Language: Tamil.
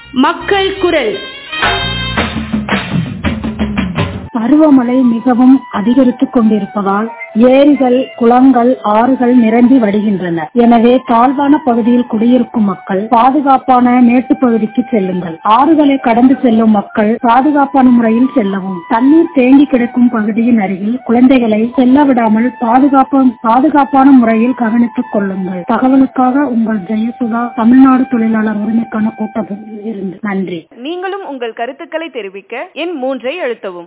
மக்கள் குரல். பருவமழை மிகவும் அதிகரித்துக் கொண்டிருப்பதால் ஏரிகள், குளங்கள், ஆறுகள் நிரம்பி வடிகின்றன. எனவே தாழ்வான பகுதியில் குடியிருக்கும் மக்கள் பாதுகாப்பான மேட்டுப்பகுதிக்கு செல்லுங்கள். ஆறுகளை கடந்து செல்லும் மக்கள் பாதுகாப்பான முறையில் செல்லவும். தண்ணீர் தேங்கி கிடக்கும் பகுதியின் அருகில் குழந்தைகளை செல்ல விடாமல் பாதுகாப்பான முறையில் கவனித்துக் கொள்ளுங்கள். தகவலுக்காக உங்கள் ஜெயசுதா, தமிழ்நாடு தொழிலாளர் உரிமைக்கான கூட்டமைப்பில் இருந்து. நன்றி. நீங்களும் உங்கள் கருத்துக்களை தெரிவிக்க எண் 3 அழுத்தவும்.